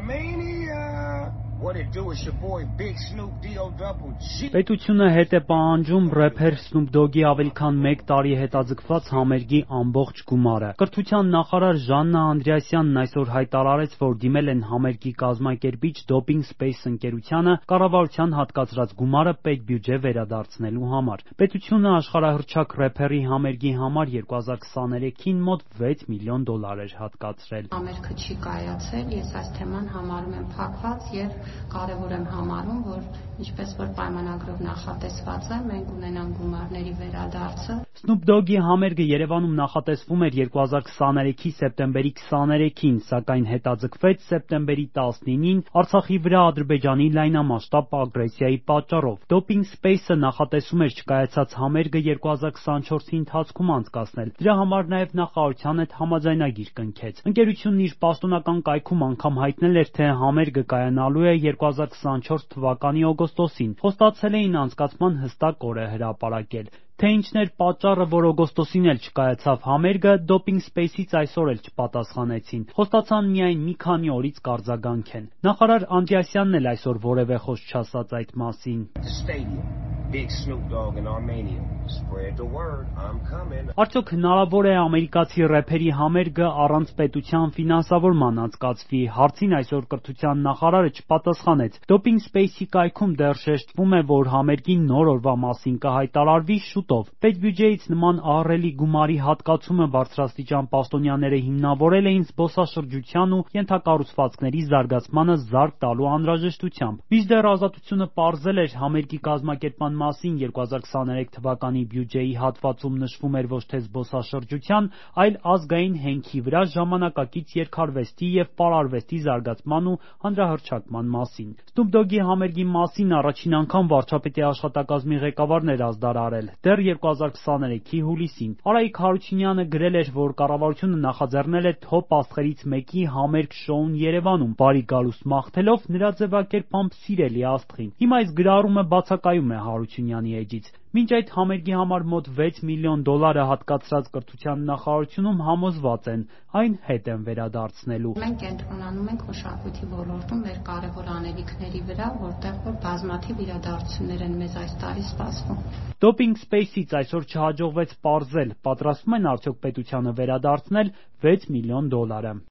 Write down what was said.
Պետությունը հետ է պահանջում рэփեր Snoop Dogg-ի ավելի քան 1 տարի հետաձգված համերգի ամբողջ գումարը։ Կրթության նախարար Ժաննա Անդրեասյանն այսօր հայտարարեց, որ դիմել են համերգի կազմակերպիչ Doping Space ընկերությանը կառավարության հատկացրած գումարը պետբյուջե վերադարձնելու համար։ Պետությունը աշխարհահռչակ рэփերի համերգի համար 2023-ին մոտ $6 միլիոն էր հատկացրել։ Համերգը չի կայացել, ես այս թեման համարում եմ փակված եւ կարեւոր եմ համարում, որ ինչպես որ պայմանագրով նախատեսված է, մենք ունենանք գումարների վերադարձը։ Snoop Dogg-ի համերգը Երևանում նախատեսվում էր 2023-ի սեպտեմբերի 23-ին, սակայն հետաձգվեց սեպտեմբերի 19-ին Արցախի վրա Ադրբեջանի լայնամասշտաբ ագրեսիայի պատճառով։ Doping Space-ը նախատեսում էր չկայացած համերգը 2024-ի ընթացքում անցկացնել։ Դրա համար նաև նախարարության հետ համաձայնագիր կնքեց։ Ընկերությունն իր պաշտոնական կայքում անգամ հայտնել էր, թե համերգը կայանալու է 2024 թվականի օգոստոսին։ Խոստացել էին անցկացման հստակ օր է հրապարակել։ Թե ինչն էր պատճառը, որ օգոստոսին էլ չկայացավ համերգը, Doping Space-ից այսօր էլ չպատասխանեցին։ Խոստացան միայն մի քանի օրից կարձագանքեն։ Նախարար Անդրեասյանն էլ այսօր որևէ խոսք չասաց այդ մասին։ Արդյոք հնարավոր է ամերիկացի рэփերի համերգը առանց պետության ֆինանսավորման անցկացվի։ Հարցին այսօր կրթության նախարարը չպատասխանեց։ Doping Space-ի կայքում դեռ շեշտվում է, որ համերգի նոր օրվա մասին կհայտարարվի շուտով։ Պետբյուջեից նման ահռելի գումարի հատկացումը բարձրաստիճան պաշտոնյաները հիմնավորել էին զբոսաշրջության ու ենթակառուցվածքների զարգացմանը զարկ տալու անհրաժեշտությամբ։ Մինչդեռ Ազատությունը պարզել էր համերգի կազմակերպման մասին 2023 թվականի բյուջեի հատվածում նշվում էր ոչ թե զբոսաշրջության, այլ ազգային հենքի վրա ժամանակակից երգարվեստի եւ պարարվեստի զարգացման ու հանրահռչակման մասին։ Snoop Dogg-ի համերգի մասին առաջին անգամ վարչապետի աշխատակազմի ղեկավարն էր ազդարարել դեռ 2023-ի հուլիսին։ Արայիկ Հարությունյանը գրել էր, որ կառավարությունը նախաձեռնել է թոփ աստղերից մեկի համերգ շոուն Երևանում, բարի գալուստ մաղթելով նրա ձևակերպմամբ սիրելի աստղին։ Հիմա այս գրառումը բացակայում է Հարությունյանի էջից։ Մինչ այդ համերգի համար մոտ $6 միլիոն հատկացրած կրթության նախարարությունում համոզված են, այն հետ են վերադարձնելու։ Մենք կենտրոնանում ենք մշակույթի ոլորտում մեր կարևոր անելիքների վրա, որտեղ որ բազմաթիվ իրադարձություններ են մեզ այս տարի սպասվում։ Doping Space-ից այսօր չհաջողվեց պարզել, պատրաստվում են արդյոք պետությանը վերադարձնել $6 միլիոն։